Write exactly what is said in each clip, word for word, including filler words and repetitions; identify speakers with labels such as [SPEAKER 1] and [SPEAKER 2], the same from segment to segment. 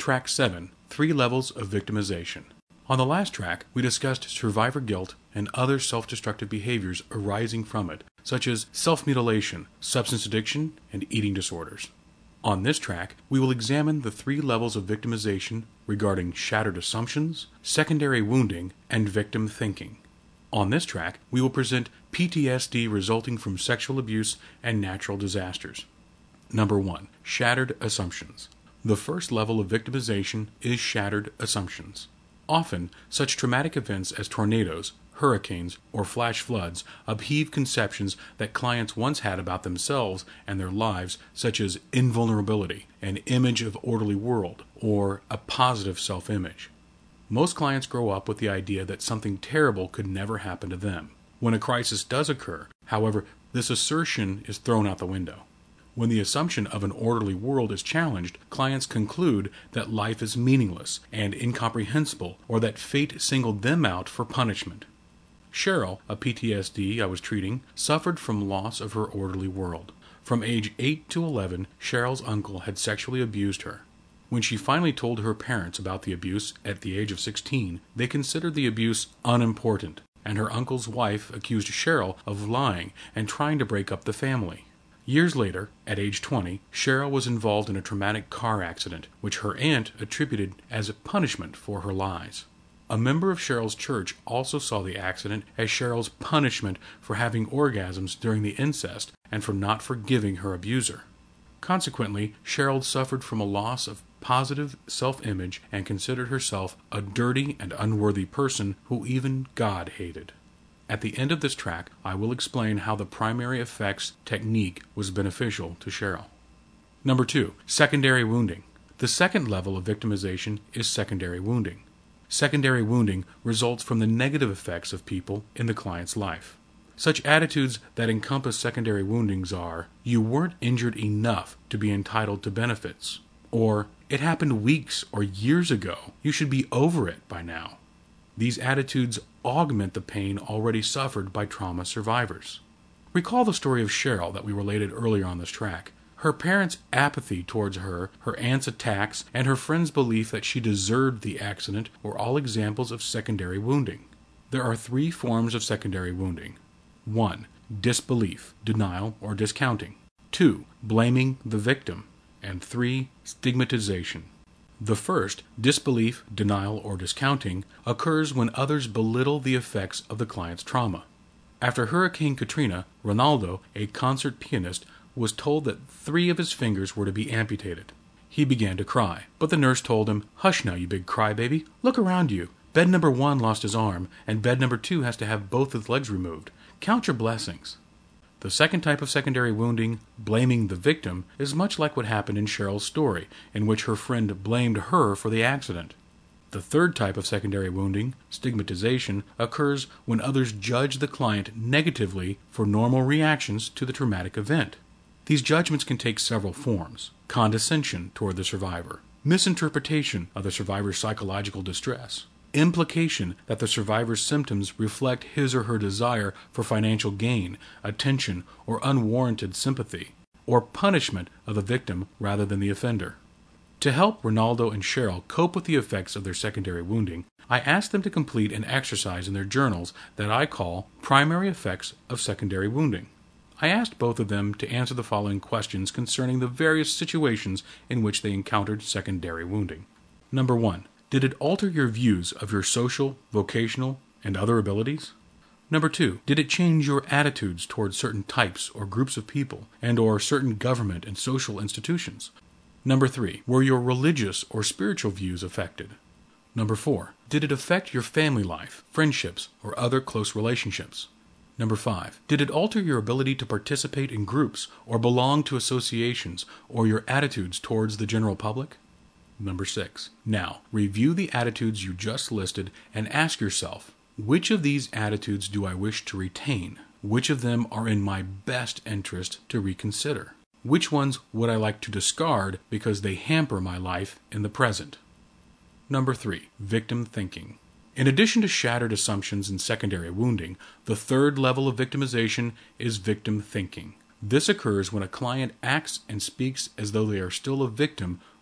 [SPEAKER 1] Track seven, Three Levels of Victimization. On the last track, we discussed survivor guilt and other self-destructive behaviors arising from it, such as self-mutilation, substance addiction, and eating disorders. On this track, we will examine the three levels of victimization regarding shattered assumptions, secondary wounding, and victim thinking. On this track, we will present P T S D resulting from sexual abuse and natural disasters. Number one, shattered assumptions. The first level of victimization is shattered assumptions. Often, such traumatic events as tornadoes, hurricanes, or flash floods upheave conceptions that clients once had about themselves and their lives, such as invulnerability, an image of orderly world, or a positive self-image. Most clients grow up with the idea that something terrible could never happen to them. When a crisis does occur, however, this assertion is thrown out the window. When the assumption of an orderly world is challenged, clients conclude that life is meaningless and incomprehensible, or that fate singled them out for punishment. Cheryl, a P T S D I was treating, suffered from loss of her orderly world. From age eight to eleven, Cheryl's uncle had sexually abused her. When she finally told her parents about the abuse at the age of sixteen, they considered the abuse unimportant, and her uncle's wife accused Cheryl of lying and trying to break up the family. Years later, at age twenty, Cheryl was involved in a traumatic car accident, which her aunt attributed as a punishment for her lies. A member of Cheryl's church also saw the accident as Cheryl's punishment for having orgasms during the incest and for not forgiving her abuser. Consequently, Cheryl suffered from a loss of positive self-image and considered herself a dirty and unworthy person who even God hated. At the end of this track, I will explain how the primary effects technique was beneficial to Cheryl. Number two, secondary wounding. The second level of victimization is secondary wounding. Secondary wounding results from the negative effects of people in the client's life. Such attitudes that encompass secondary woundings are, "You weren't injured enough to be entitled to benefits," or "It happened weeks or years ago. You should be over it by now." These attitudes augment the pain already suffered by trauma survivors. Recall the story of Cheryl that we related earlier on this track. Her parents' apathy towards her, her aunt's attacks, and her friends' belief that she deserved the accident were all examples of secondary wounding. There are three forms of secondary wounding. one. Disbelief, denial, or discounting. two. Blaming the victim. And three. Stigmatization. The first, disbelief, denial, or discounting, occurs when others belittle the effects of the client's trauma. After Hurricane Katrina, Ronaldo, a concert pianist, was told that three of his fingers were to be amputated. He began to cry, but the nurse told him, "Hush now, you big crybaby. Look around you. Bed number one lost his arm, and bed number two has to have both his legs removed. Count your blessings." The second type of secondary wounding, blaming the victim, is much like what happened in Cheryl's story, in which her friend blamed her for the accident. The third type of secondary wounding, stigmatization, occurs when others judge the client negatively for normal reactions to the traumatic event. These judgments can take several forms: condescension toward the survivor, misinterpretation of the survivor's psychological distress, implication that the survivor's symptoms reflect his or her desire for financial gain, attention, or unwarranted sympathy, or punishment of the victim rather than the offender. To help Ronaldo and Cheryl cope with the effects of their secondary wounding, I asked them to complete an exercise in their journals that I call Primary Effects of Secondary Wounding. I asked both of them to answer the following questions concerning the various situations in which they encountered secondary wounding. Number one. Did it alter your views of your social, vocational, and other abilities? Number two, did it change your attitudes towards certain types or groups of people and or certain government and social institutions? Number three, were your religious or spiritual views affected? Number four, did it affect your family life, friendships, or other close relationships? Number five, did it alter your ability to participate in groups or belong to associations or your attitudes towards the general public? Number six. Now, review the attitudes you just listed and ask yourself, which of these attitudes do I wish to retain? Which of them are in my best interest to reconsider? Which ones would I like to discard because they hamper my life in the present? Number three. Victim thinking. In addition to shattered assumptions and secondary wounding, the third level of victimization is victim thinking. This occurs when a client acts and speaks as though they are still a victim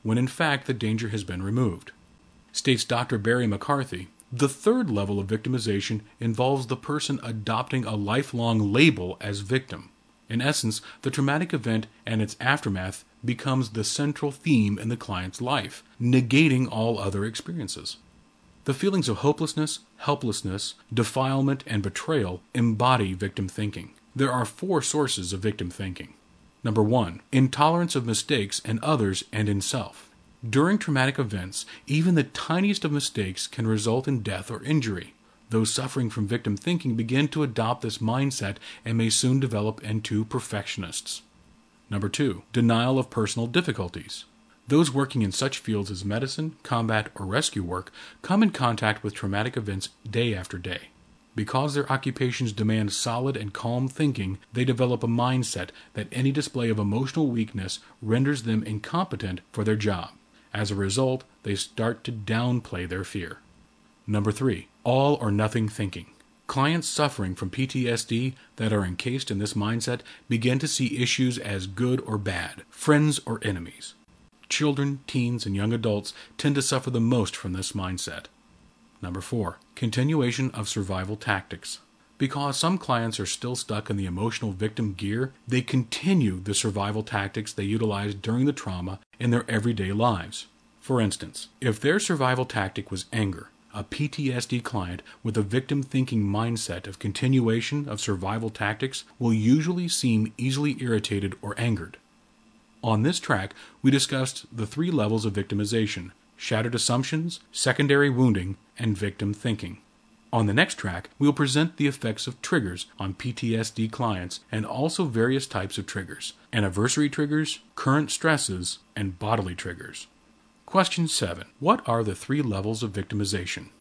[SPEAKER 1] when in fact the danger has been removed. States Doctor Barry McCarthy, the third level of victimization involves the person adopting a lifelong label as victim. In essence, the traumatic event and its aftermath becomes the central theme in the client's life, negating all other experiences. The feelings of hopelessness, helplessness, defilement, and betrayal embody victim thinking. There are four sources of victim thinking. Number one, intolerance of mistakes in others and in self. During traumatic events, even the tiniest of mistakes can result in death or injury. Those suffering from victim thinking begin to adopt this mindset and may soon develop into perfectionists. Number two, denial of personal difficulties. Those working in such fields as medicine, combat, or rescue work come in contact with traumatic events day after day. Because their occupations demand solid and calm thinking, they develop a mindset that any display of emotional weakness renders them incompetent for their job. As a result, they start to downplay their fear. Number three, all or nothing thinking. Clients suffering from P T S D that are encased in this mindset begin to see issues as good or bad, friends or enemies. Children, teens, and young adults tend to suffer the most from this mindset. Number four, continuation of survival tactics. Because some clients are still stuck in the emotional victim gear, they continue the survival tactics they utilized during the trauma in their everyday lives. For instance, if their survival tactic was anger, a P T S D client with a victim thinking mindset of continuation of survival tactics will usually seem easily irritated or angered. On this track, we discussed the three levels of victimization: shattered assumptions, secondary wounding, and victim thinking. On the next track, we'll present the effects of triggers on P T S D clients and also various types of triggers: anniversary triggers, current stresses, and bodily triggers. Question seven. What are the three levels of victimization?